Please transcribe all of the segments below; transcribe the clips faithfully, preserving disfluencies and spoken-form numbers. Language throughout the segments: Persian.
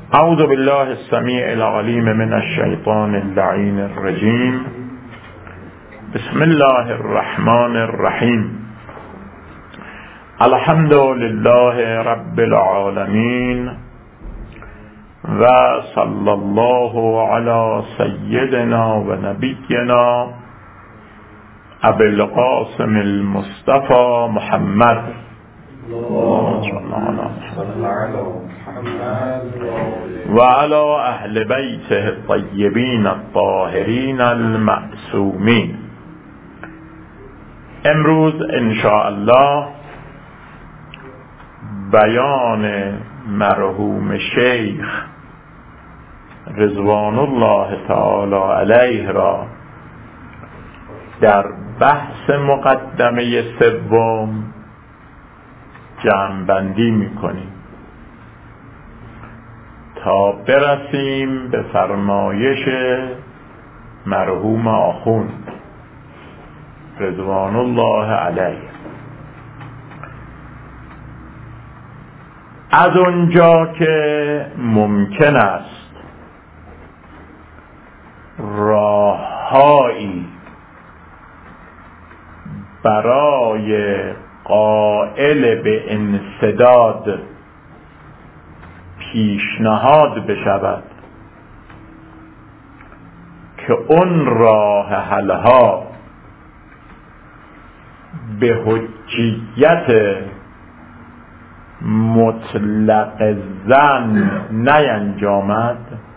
اعوذ بالله السمیع العلیم من الشیطان اللعین الرجیم. بسم الله الرحمن الرحیم. الحمد لله رب العالمین و صلی الله علی سیدنا و نبینا ابی القاسم المصطفى محمد و علی اهل بیته الطیبین الطاهرین المعصومین. امروز ان شاء الله بیان مرحوم شیخ رضوان الله تعالی علیه را در بحث مقدمه سوم جمع‌بندی می‌کنیم تا برسیم به فرمایش مرحوم آخوند رضوان الله علیه. از اونجا که ممکن است راههایی برای قائل به انسداد پیشنهاد بشود که اون راه حلها به حجیت مطلق زن نینجامد،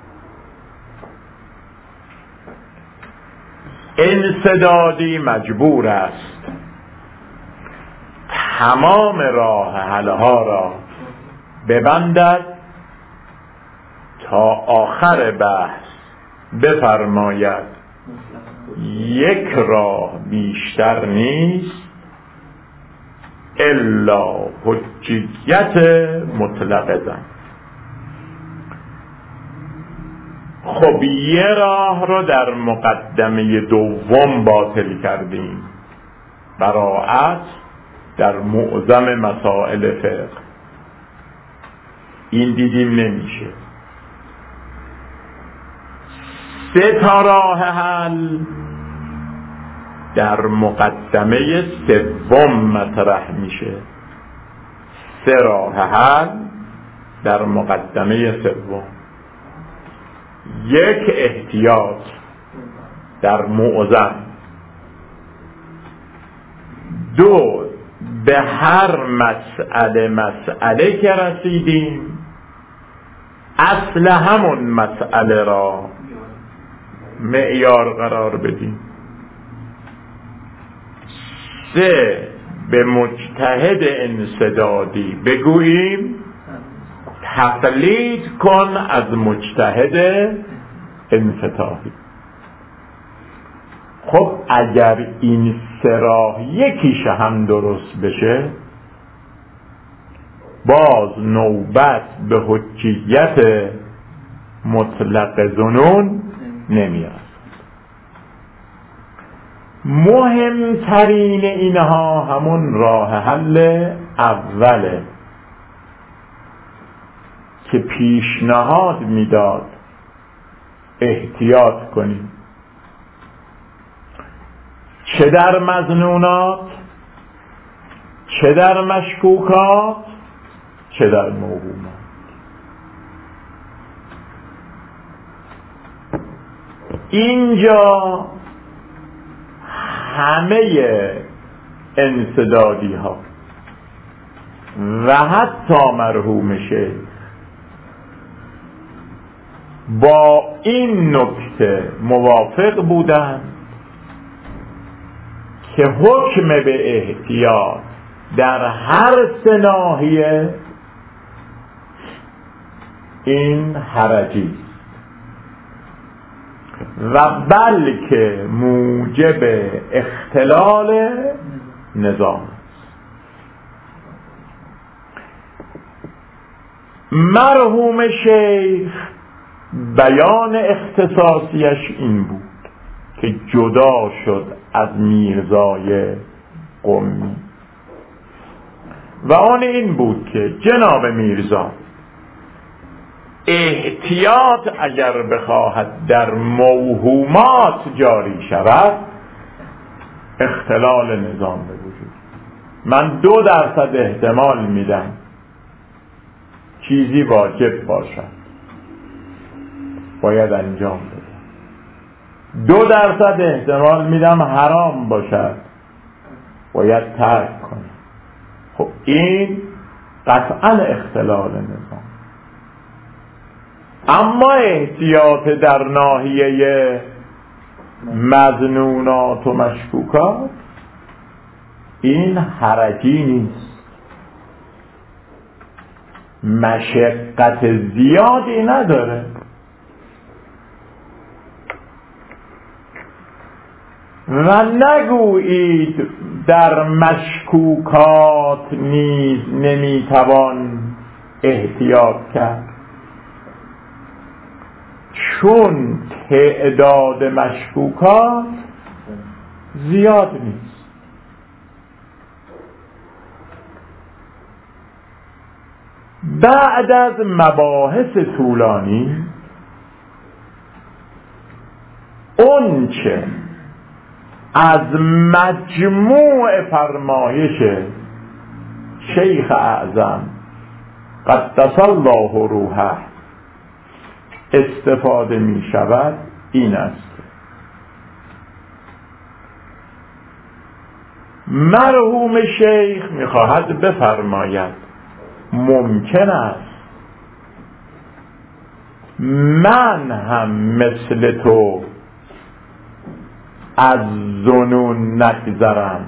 انسدادی مجبور است تمام راه حلها را ببندد تا آخر بحث بفرماید یک راه بیشتر نیست الا حجیت مطلق زن. خب یه راه رو در مقدمه دوم باطل کردیم، براعت در معظم مسائل فقه این دیدیم نمیشه. سه تا راه حل در مقدمه سوم مطرح میشه. سه راه حل در مقدمه سوم: یک، احتیاط در معظم. دو، به هر مسئله مسئله که رسیدیم اصل همون مسئله را معیار قرار بدیم. سه، به مجتهد انسدادی بگوییم تقلید کن از مجتهد انفتاحی. خب اگر این سه راه یکیش هم درست بشه باز نوبت به حجیت مطلق ظنون نمیاد. مهمترین اینها همون راه حل اوله که پیشنهاد میداد احتیاط کنیم، چه در مظنونات، چه در مشکوکات، چه در موهومات. اینجا همه انسدادی ها و حتی مرحوم شیخ با این نکته موافق بودند که حکم به احتیاط در هر سه ناحیه این حرجی و بلکه موجب اختلال نظام. مرحوم شیخ بیان اختصاصیش این بود که جدا شد از میرزای قمی و آن این بود که جناب میرزا احتیاط اگر بخواهد در موهومات جاری شود اختلال نظام به وجود. من دو درصد احتمال میدم چیزی واجب باشد باید انجام بده، دو درصد احتمال میدم حرام باشد باید ترک کنه. خب این قطعا اختلال نظام. اما احتیاط در ناحیه مظنونات و مشکوکات این حرجی نیست، مشقت زیادی نداره. و نگویید در مشکوکات نیز نمیتوان احتیاط کرد، چون تعداد مشکوکات زیاد نیست. بعد از مباحث طولانی اونچه از مجموع فرمایش شیخ اعظم قدس الله روحه استفاده می شود این است: مرحوم شیخ می خواهد بفرماید ممکن است من هم مثل تو از ظنون نگذرم،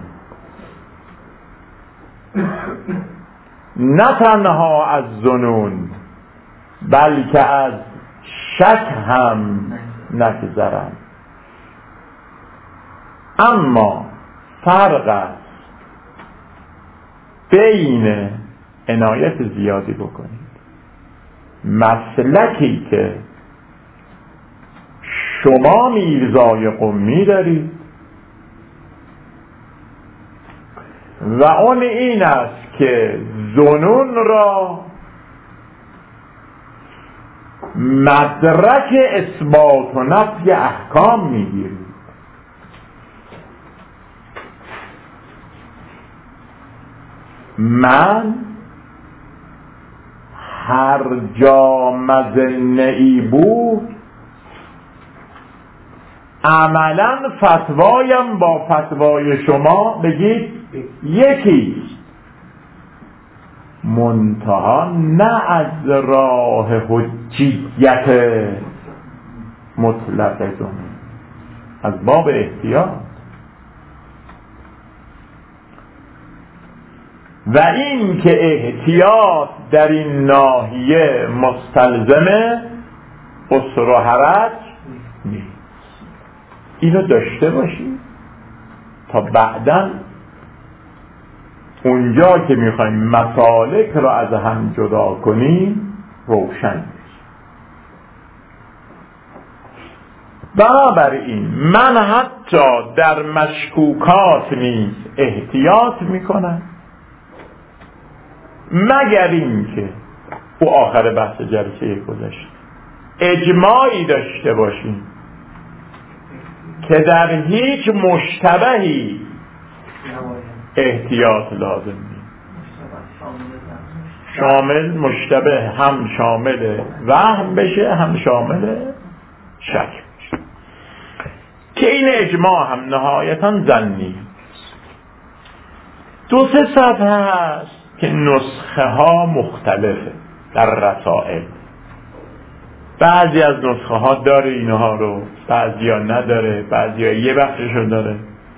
نه تنها از ظنون بلکه از شک هم نگذرم. اما فرق است بین عنایت زیادی بکنید مسلکی که شما میرزای قمی دارید و اون این است که ظنون را مدرک اثبات و نفی احکام میگیرید. من هر جا مظنه‌ای بود عملا فتوایم با فتوای شما بگید یکیست، منتها نه از راه حجیت مطلقه، از باب احتیاط. و این که احتیاط در این ناحیه مستلزم عسر و حرج نیست، اینو داشته باشید تا بعداً اونجا که میخوایم مسالک رو از هم جدا کنیم روشن بشه. بنابراین من حتی در مشکوکات نیز احتیاط میکنم، مگر این که او آخر بحث جلسه گذشته اجماعی داشته باشیم که در هیچ مشتبهی احتیاط لازم نیست. شامل مشتبه هم شامل وهم بشه هم شامل شک بشه، که این اجماع هم نهایتاً ظنی. دو سه صفحه هست که نسخه ها مختلفه در رسائل، بعضی از نسخه ها داره اینها رو، بعضی ها نداره، بعضی ها یه بخششو داره،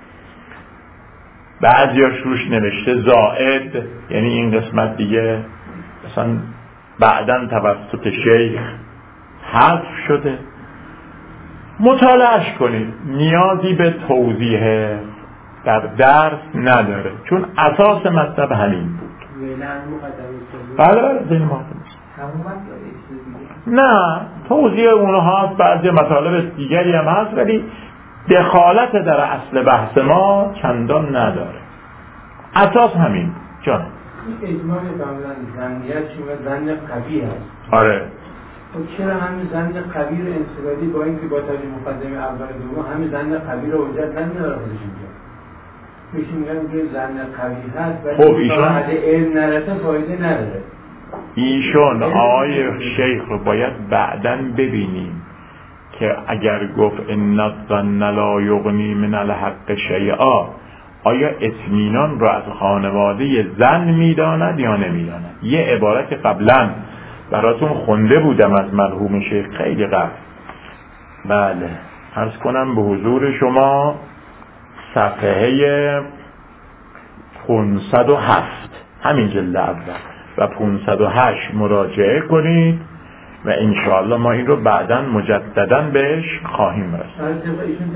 بعضی ها روش نوشته زائد، یعنی این قسمت دیگه مثلا بعداً توسط شیخ حذف شده. مطالعهش کنید، نیازی به توضیح در درس نداره، چون اساس مطلب همین بود. بله بله زین مقدمه نه توضیح اونها هست، بعضی مطالب دیگری هم هست، ولی دخالت در اصل بحث ما چندان نداره. اساس همین جان. این اجماع کاملا ظنیت چون ظن قوی هست. آره خب چرا همین زن قوی رو انسدادی با اینکه با توجه مقدمه اول دوم همین زن قوی رو حجت نمیاره خودش اینجا میشه میگم که زن قوی هست خب ایشون اگه علم نرسه فایده نداره. ایشون آقای شیخ رو باید بعداً ببینیم که اگر گفت ان الظن لا یغنی من الحق شیئا آیا اطمینان رو از خانواده زن میداند یا نمیداند؟ یه عبارت قبلا براتون خونده بودم از مرحوم شیخ خیلی قبل. بله عرض کنم به حضور شما صفحه پانصد و هفت همین جلد اول و پانصد و هشت مراجعه کنید و انشاءالله ما این رو بعداً مجدداً بهش خواهیم رسید.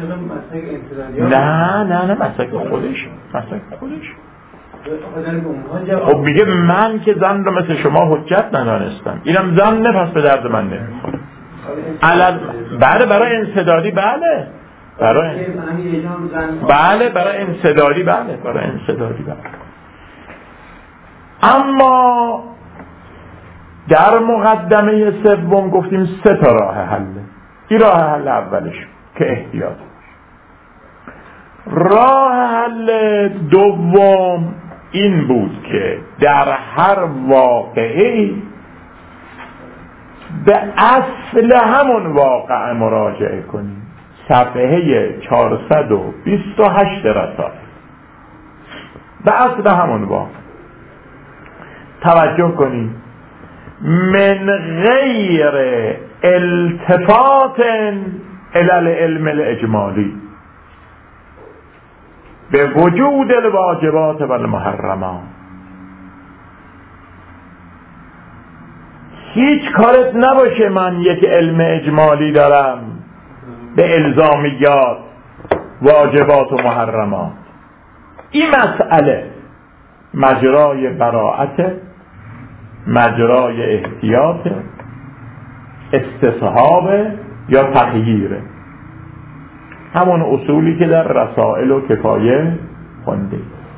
نه نه نه مسلک خودش مسلک خودش خب میگه من که زن رو مثل شما حجت ندانستم، اینم زن نه پس به درد من نمیخوره. علل بله برای انسدادی بله برای بله برای انسدادی بله برای انسدادی بله. اما در مقدمه سوم گفتیم سه تا راه حله. این راه حل اولش که احتیاط. راه حل دوم این بود که در هر واقعه به اصل همون واقعه مراجعه کنیم. صفحه چهارصد و بیست و هشت رسائل به اصل همون واقع توجه کنیم من غیر التفات الی العلم الاجمالی به وجود الواجبات و المحرمات. هیچ کارت نباشه من یک علم اجمالی دارم به الزامیات واجبات و محرمات. این مسئله مجرای براءت، مجرای احتیاط، استصحاب یا تغییره، همون اصولی که در رسائل و کفایه خونده.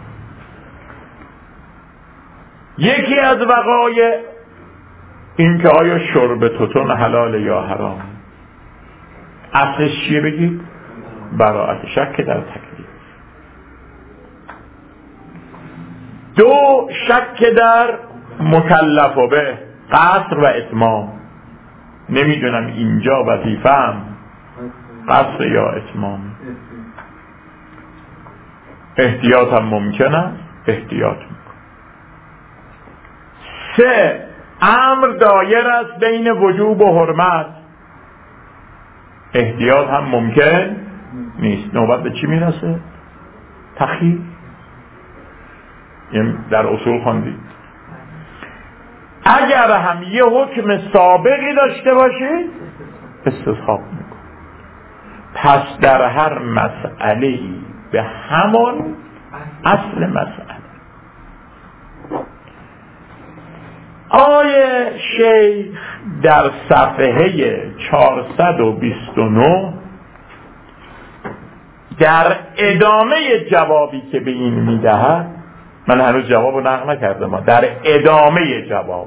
یکی از وقایع این که آیا شرب توتون حلال یا حرام، اصلش چیه بگید؟ براءت، شک در تکلیف. دو شک در مکلف به قصر و اتمام، نمیدونم اینجا وظیفه‌ام قصر یا اتمام. احتیاط هم ممکنه احتیاط میکن. سه امر دایر است بین وجوب و حرمت، احتیاط هم ممکن نیست. نوبت به چی میرسه؟ تخییر. در اصول خواندید اگر هم یه حکم سابقی داشته باشید استصحاب میکن. پس در هر مسئله به همون اصل مسئله. آیه شیخ در صفحه چهارصد و بیست و نه در ادامه جوابی که به این میدهد، من هنوز جواب رو نقل نکردم، در ادامه جواب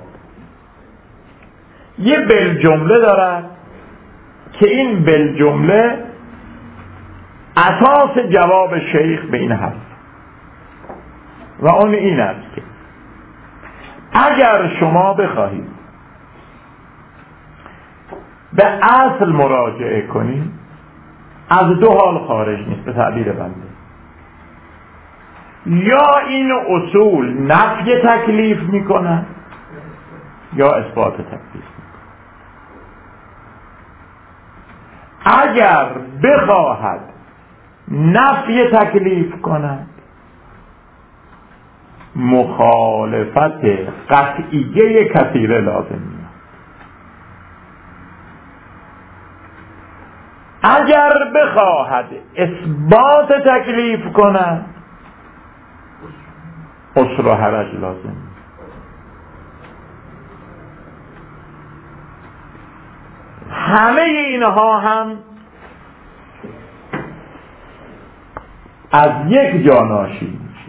یه بالجمله دارد که این بالجمله اساس جواب شیخ به این هست و اون این است که اگر شما بخواهید به اصل مراجعه کنید از دو حال خارج نیست به تعبیر بنده. یا این اصول نفی تکلیف میکنه یا اثبات تکلیف میکنه. اگر بخواهد نفی تکلیف کند مخالفت قطعیه کثیره لازم میاد. اگر بخواهد اثبات تکلیف کند عسر و حرج لازم. همه اینها هم از یک جا ناشی میشه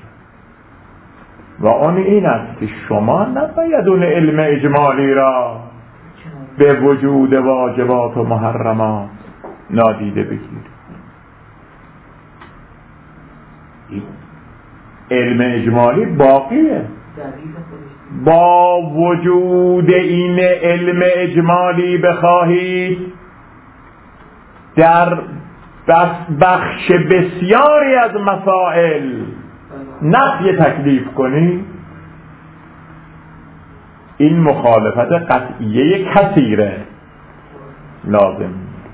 و آن این است که شما نباید اون علم اجمالی را به وجود واجبات و محرمات نادیده بگیر. علم اجمالی باقیه. با وجود این علم اجمالی بخواهید در بخش بسیاری از مسائل نفی تکلیف کنید، این مخالفت قطعیه کثیره لازم.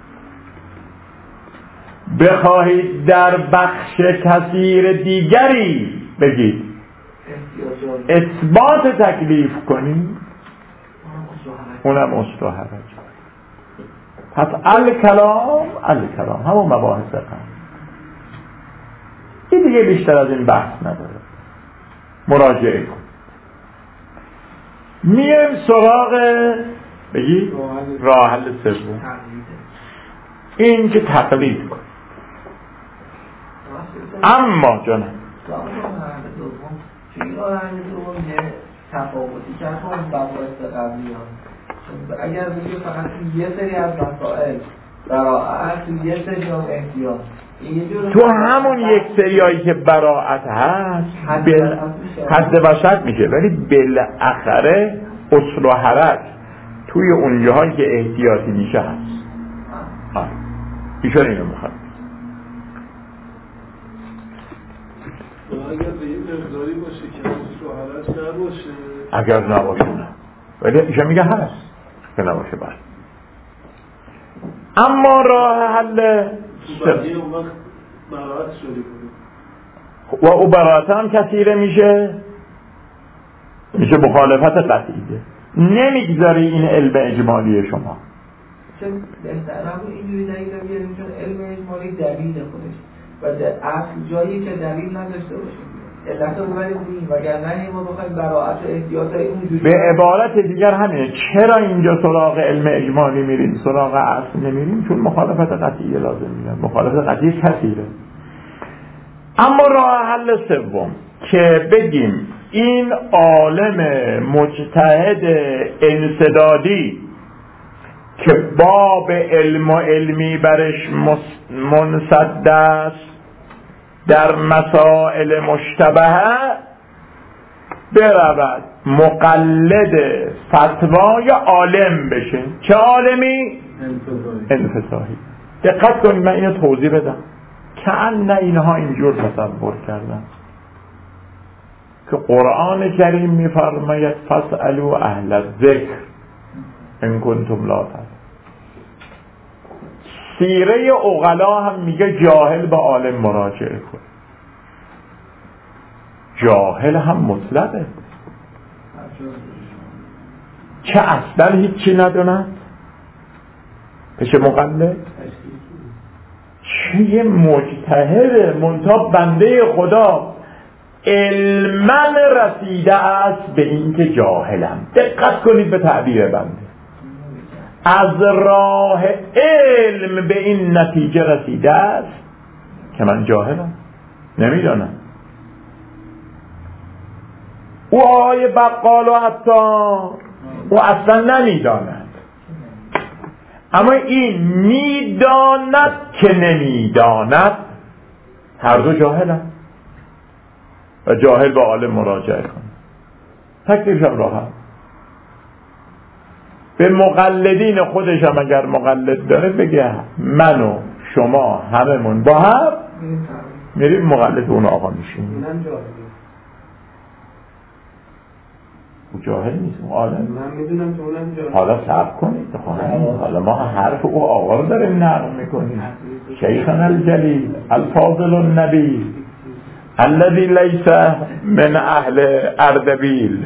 بخواهید در بخش کثیر دیگری بگید اثبات تکلیف کنید، اونم استحرج. پس الکلام الکلام همون مباحث قبل، این دیگه بیشتر از این بحث نداره، مراجعه کن. میم سراغ بگی راه حل سوم، این که تقلید کن. اما جانم چون راه حل دوم یه تفاوتی که اون مباحث قبلی ها، اگر بگیم فقط یه سری از مسائل براءت، یه سری از احتیاط، تو همون یک سریایی که براءت هست حد وسط میشه، ولی بالاخره اصل و حرج توی اون جاهایی که احتیاطی میشه هست. آه ایشون اینو میخواد. اگر به این مقداری باشه که اصل و حرج نباشه، اگر نباشه نه، ولی ایشون میگه هست که نباشه باید. اما راه حل بقیه اون وقت براعت شده کنه و او براعت هم کثیره میشه، میشه مخالفت قطعیه. نمیگذاری این علم اجمالی شما. چون بهتر همون اینجوری دلیل رو بیاریم، چون علم اجمالی دلیل خودش و در اصل جایی که دلیل نداشته باشه علت رو ببریم، وگرنه ما بخوایم براعت و احتیاطای اونجوری. به عبارت دیگر همینه، چرا اینجا سراغ علم اجمالی میریم سراغ اصل نمیریم؟ چون مخالفت قطعیه لازم میاد، مخالفت قطعیه کثیره. اما راه حل سوم که بگیم این عالم مجتهد انسدادی که باب علم و علمی برش منسد است در مسائل مشتبهه برود مقلد فتوای عالم بشه. چه عالمی؟ انفصاحی. دقت کنید، من اینو توضیح بدم که نه اینها اینجور تصور کردن که قرآن کریم میفرماید فاسألوا اهل الذکر ان کنتم لا تعلمون. سیره عقلا هم میگه جاهل به عالم مراجعه کن. جاهل هم مطلقه، چه اصلا هیچی نداند پیش مقلد، چه یه مجتهد منتها بنده خدا علماً رسیده است به این که جاهلم. دقت کنید به تعبیر بنده، از راه علم به این نتیجه رسیده است که من جاهلم، نمیدانم. او آقای بقال و عطار او اصلا نمیداند، اما این میداند که نمیداند، هر دو جاهلند و جاهل به عالم مراجعه کنه. تکلیفشم راحت. به مقلدین خودش هم اگر مقلد داره بگه من و شما هممون با هم میریم مقلد اون آقا میشیم. او جاهل نیست، او عالم. من میدونم که اونم جاهل. حالا صبر کنید، حالا ما حرف او آقا رو داریم نقل میکنیم. شیخنا الجلیل الفاضل النبی الذي ليس من اهل اردبیل.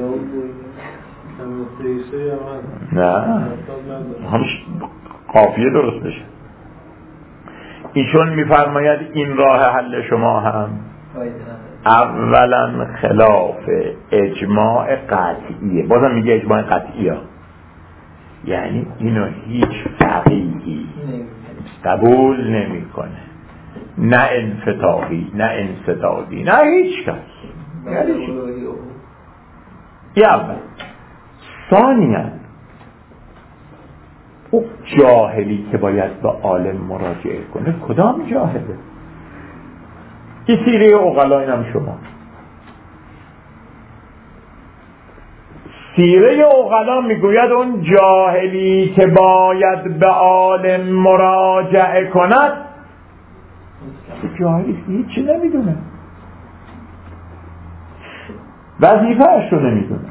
نه همش قافیه درست بشه. ایشون میفرماید این راه حل شما هم اولا خلاف اجماع قطعیه. بازم میگه اجماع قطعیه، یعنی اینو هیچ فقیهی قبول نمیکنه، نه انفتاحی نه انسدادی نه هیچ کس. یعنی اول. ثانیا او جاهلی که باید به عالم مراجعه کنه کدام جاهله؟ این سیره عقلا اینم شما. سیره عقلا میگوید اون جاهلی که باید به عالم مراجعه کند جاهلی هیچی نمیدونه، وظیفه‌اش رو نمیدونه.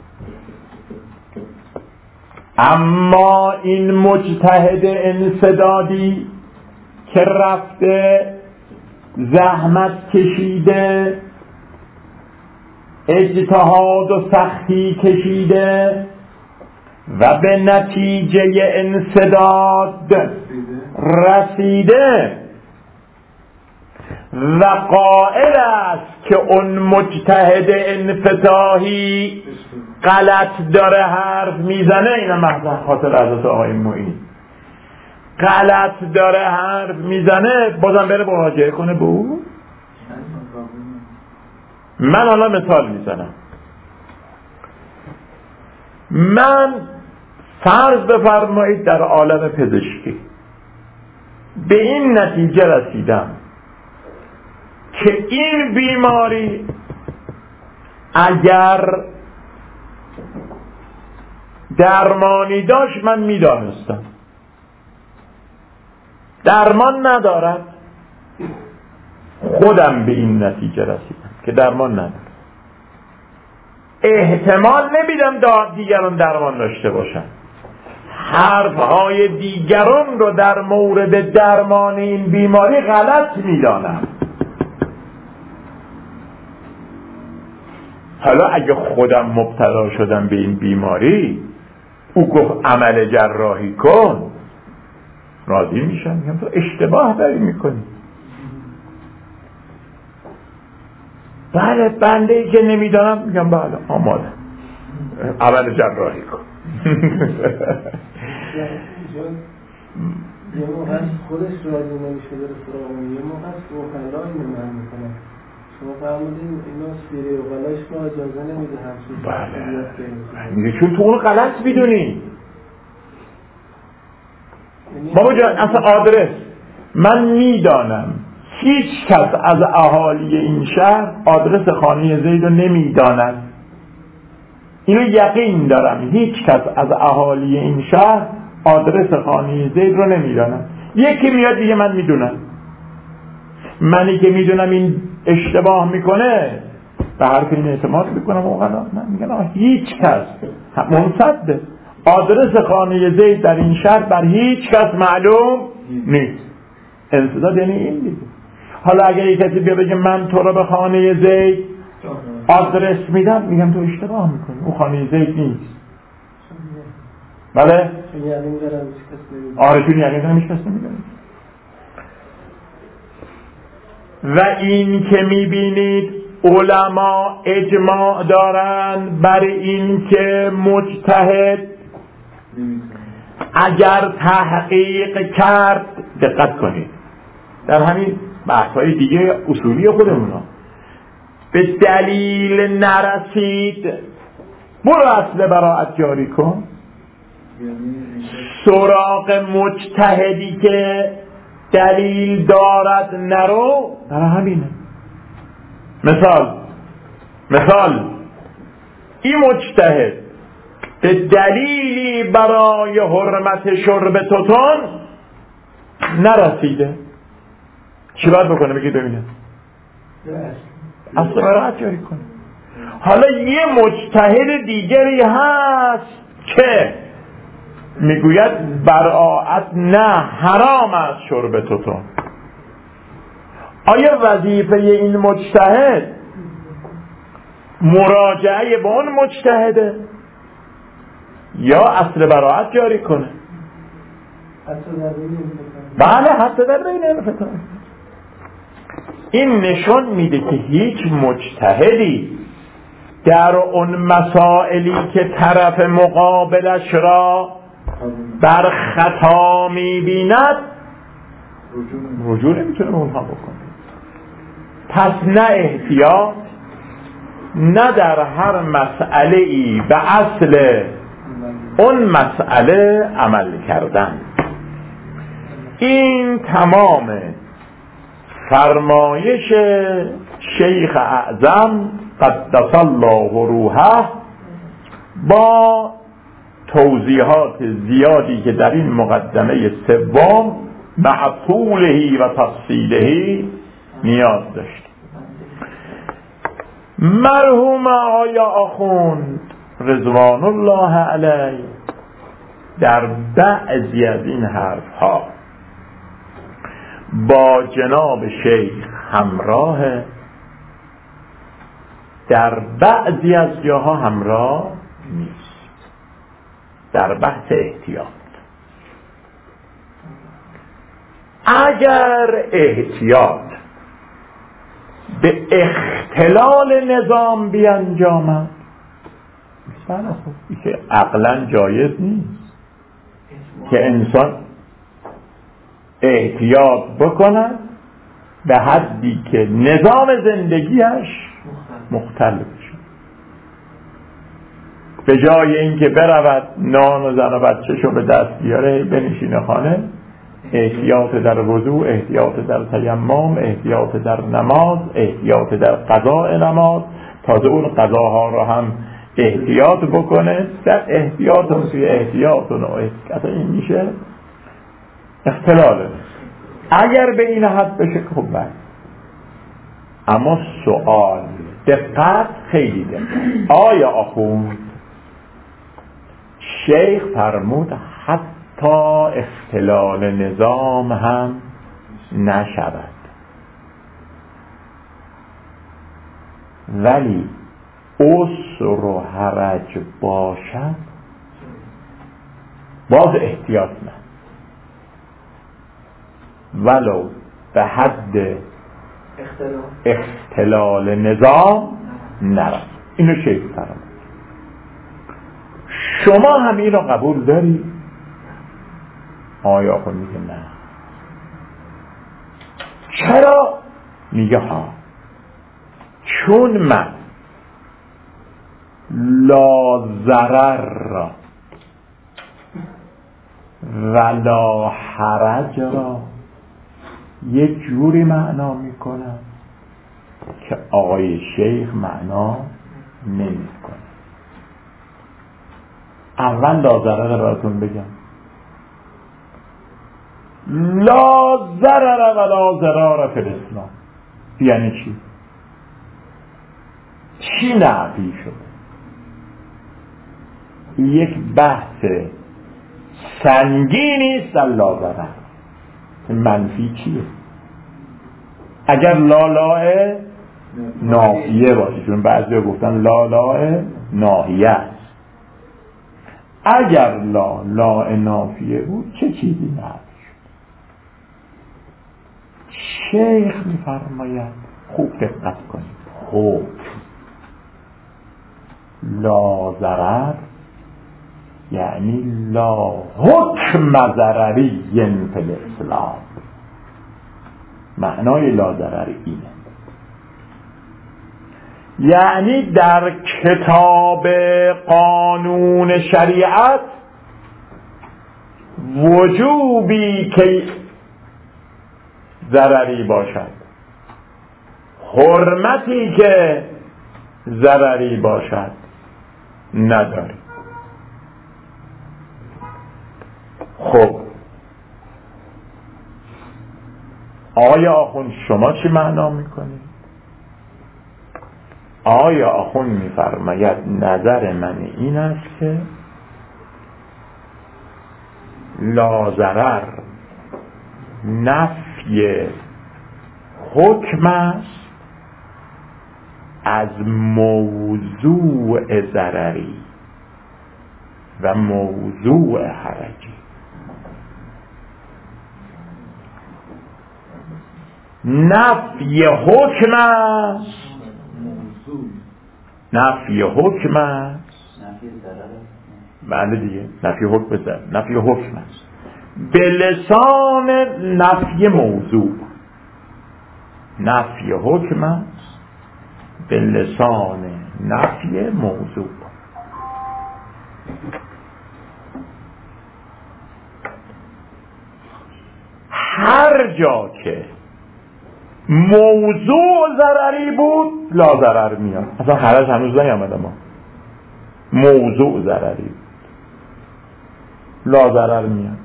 اما این مجتهد انسدادی که رفته زحمت کشیده، اجتهاد و سختی کشیده و به نتیجه انسداد رسیده و قائل است که اون مجتهد انفتاحی غلط داره حرف میزنه، اینا محض خاطر حضرت آقای معین، غلط داره حرف میزنه، بازم بره مراجعه کنه به او. من حالا مثال میزنم. من فرض بفرمایید در عالم پزشکی به این نتیجه رسیدم که این بیماری اگر درمانی داشت من میدانستم، درمان ندارد، خودم به این نتیجه رسیدم که درمان ندارد. احتمال نمیدم دیگران درمان داشته باشن، حرفهای دیگران رو در مورد درمان این بیماری غلط میدانم. حالا اگه خودم مبتلا شدم به این بیماری، او گفت عمل جراحی کن، راضی میشم، میگم تو اشتباه داری میکنی. بله بنده ای که نمیدانم میگم بله آماده، عمل جراحی کن. یه موقع خودش راضی نمیشه بره سراغ اون، یه موقع وکلا اینو من میکنم. شما فرمودین اینا سیره و غلاش ما اجازه نمیده همچین. بله میگه چون تو اونو غلط میدونی. بابا جان اصلا آدرس من میدانم هیچ کس از اهالی این شهر آدرس خانه زید رو نمیداند، اینو یقین دارم، هیچ کس از اهالی این شهر آدرس خانه زید رو نمیداند. یکی میاد دیگه من میدونم، منی که میدونم این اشتباه میکنه به حرف این اعتماد میکنم. اوقلا من میگم هیچ کس منصده آدرس خانه زید در این شهر بر هیچ کس معلوم نیست. انسداد یعنی این دیگه. حالا اگر یک کسی بیا بگه من تو رو به خانه زید آدرس میدم، میگم تو اشتباه میکنی، اون خانه زید نیست. بله؟ آره چون یقین دارم هیچ کس نمیدونه. و این که میبینید علما اجماع دارن بر این که مجتهد اگر تحقیق کرد، دقت کنید در همین بحث‌های دیگه اصولی خودمون به دلیل نرسید، برو اصل براءت جاری کن، سراغ مجتهدی که دلیل دارد نرو. در همینه. مثال مثال این مجتهد به دلیلی برای حرمت شرب توتون نرسیده، چی باید بکنه؟ بگید ببینه اصل براءت جاری کنه. حالا یه مجتهد دیگری هست که میگوید براءت نه، حرام است شرب توتون. آیا وظیفه این مجتهد مراجعه به اون مجتهده یا اصل براءت جاری کنه؟ بله حتی در بین انفتاح. این نشون میده که هیچ مجتهدی در اون مسائلی که طرف مقابلش را بر خطا میبیند رجوع نمیتونه به اونها بکنه. پس نه احتیاط، نه در هر مسئله ای به اصل اون مسئله عمل کردن. این تمام فرمایش شیخ اعظم قدس الله روحه با توضیحات زیادی که در این مقدمه سوم مع طولهی و تفصیلهی نیاز داشت. مرحوم آقای آخوند رضوان الله علیه در بعضی از این حرف ها با جناب شیخ همراه، در بعضی از جاها همراه نیست. در بحث احتیاط اگر احتیاط به اختلال نظام بیانجامد بله خب که عقلا جایز نیست که انسان احتیاط بکند به حدی که نظام زندگیش مختل بشه. به جای اینکه برود نان و زن و بچه‌شو به دست بیاره بنشینه خانه، احتیاط در وضوء، احتیاط در تیمم، احتیاط در نماز، احتیاط در قضاء نماز، تازه اون قضاها رو هم احتیاط بکنه. در احتیاط هم توی احتیاط و احتیاط این میشه اختلاله. اگر به این حد بشه خب بله. اما سوال دقت خیلی دقت. آیا آخوند شیخ فرمود حتی اختلال نظام هم نشود، ولی عسر و حرج باشد باز احتیاط نه، ولو به حد اختلال, اختلال نظام نرد. اینو شیخ فرمود. شما هم اینو قبول داری؟ آیا خود میگه نه. چرا؟ میگه ها چون من لا ضرر را ولا حرج را یه جوری معنا میکنم که آقای شیخ معنا نمیکنه. اول لا ضرر براتون بگم. لا ضرر ولا ضرار فی الاسلام یعنی چی؟ چی نفی شده؟ یک بحث سنگینی است. لا ضرر منفی چیه؟ اگر لا لا ناهیه باشه، چون بعضی گفتن لا لا ناهیه است. اگر لا لا نافیه بود چه چیزی نفی شد؟ شیخ میفرماید خوب دقت کنید، خوب لا ضرر یعنی لا حکم ضرری فی الاسلام. معنای لا ضرر اینه، یعنی در کتاب قانون شریعت وجوبی که ضرری باشد، حرمتی که ضرری باشد نداره. خب آیا آخوند شما چی معنا میکنید؟ آیا آخوند میفرماید نظر من این است که لا ضرر نفی حکم است از موضوع ضرری و موضوع حرجی. نفی حکم است، نفی حکم است، بله دیگه نفی حکم است، نفی حکم است به لسان نفی موضوع. نفی حکم است به لسان نفی موضوع. هر جا که موضوع ضرری بود لا ضرر میاد. اصلا حرج هنوز نیامده، ما موضوع ضرری بود لا ضرر میاد.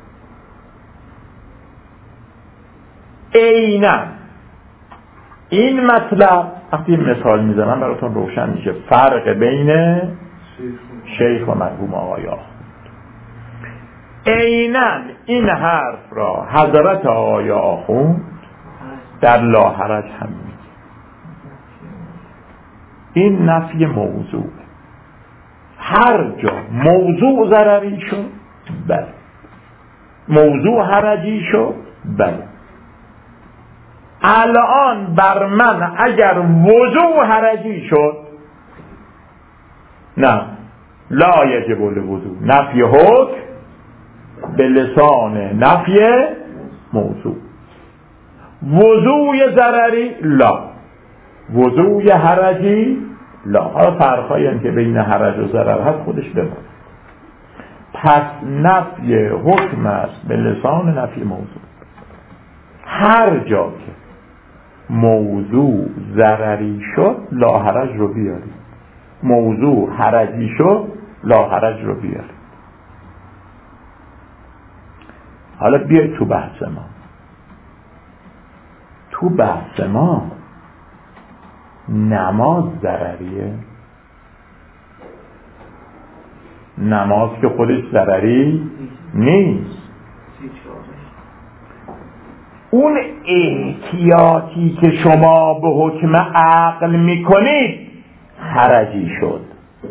عیناً این مطلب وقتی مثال میزنم براتون روشن میشه فرق بین شیخ و مرحوم آقای آخوند. عیناً این حرف را حضرت آقای آخوند در لا حرج هم میگه. این نفی موضوع، هر جا موضوع ضرری شد بله، موضوع حرجی شد بله. الان بر من اگر وضوع حرجی شد نه، لا یجب الوضوء، نفی حکم به لسان نفی موضوع. وضوع ضرری لا، وضوع حرجی لا. حالا فرقایی هم که بین حرج و ضرر هست خودش بمونه. پس نفی حکم است به لسان نفی موضوع. هر جا که موضوع ضرری شد لا حرج رو بیاری، موضوع حرجی شد لا حرج رو بیاری. حالا بیای تو بحث ما. تو بحث ما نماز ضرریه؟ نماز که خودش ضرری نیست. اون احتیاطی که شما به حکم عقل میکنید حرجی شد،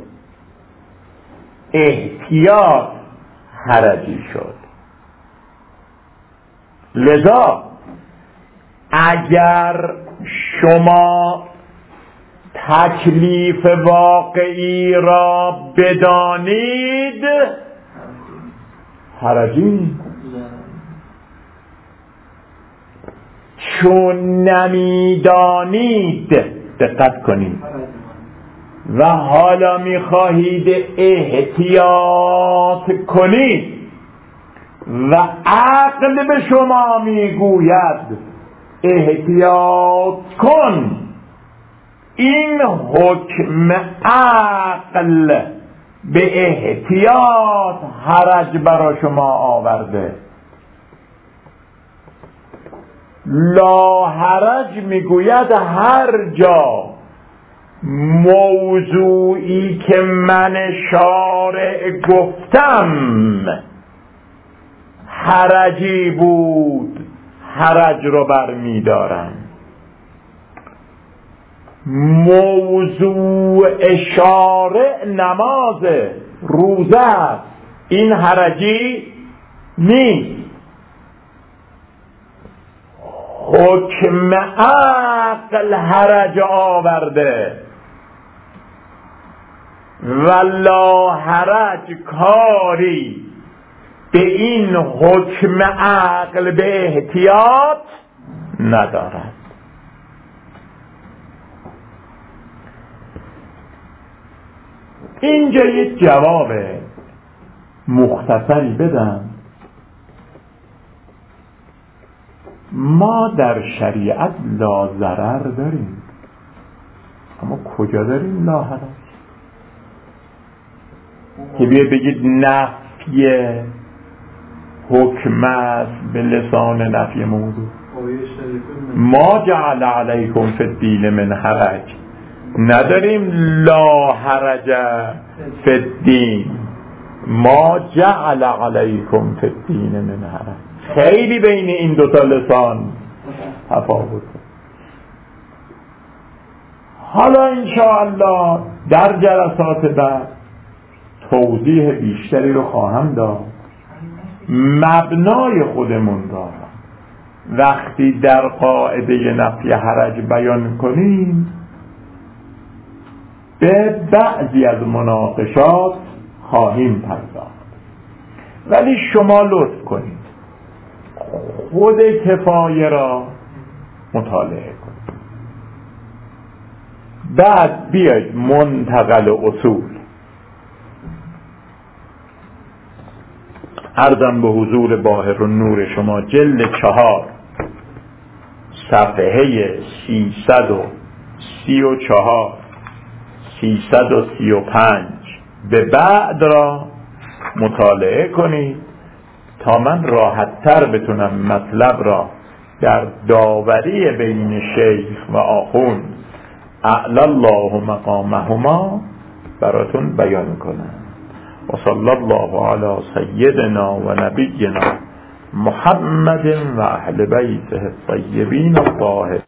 احتیاط حرجی شد. لذا اگر شما تکلیف واقعی را بدانید حرجی، چون نمیدانید دقت کنید و حالا میخواهید احتیاط کنید و عقل به شما میگوید احتیاط کن، این حکم عقل به احتیاط حرج برای شما آورده. لا حرج میگوید هر جا موضوعی که من شارع گفتم حرجی بود حرج رو برمیدارم. موضوع شارع نماز روزه است، این حرجی نیست. حکم عقل حرج آورده و لا حرج کاری به این حکم عقل به احتیاط ندارد. اینجا یک جواب مختصری بدم. ما در شریعت لا ضرر داریم، اما کجا داریم لا حرج؟ که بیا بگید نفی حکم است به لسان نفی موضوع. ما جعل علیکم فی الدین من حرج، نداریم لا حرج فی الدین، ما جعل علیکم فی الدین من حرج. خیلی بین این دوتا لسان تفاوت. حالا انشاءالله در جلسات بعد توضیح بیشتری رو خواهم داد. مبنای خودمون را وقتی در قاعده نفی حرج بیان کنیم به بعضی از مناقشات خواهیم پرداخت. ولی شما لطف کنید خود کفایه را مطالعه کنید، بعد بیاید منتقل اصول عرضم به حضور باهر و نور شما جلد چهار صفحه سیصد و سی و چهار سیصد و سی و پنج به بعد را مطالعه کنید تا من راحت تر بتونم مطلب را در داوری بین شیخ و آخوند اعلی الله مقامهما براتون بیان کنم. و صلی الله علی سیدنا و نبینا محمد و اهل بیته الطیبین الطاهرین.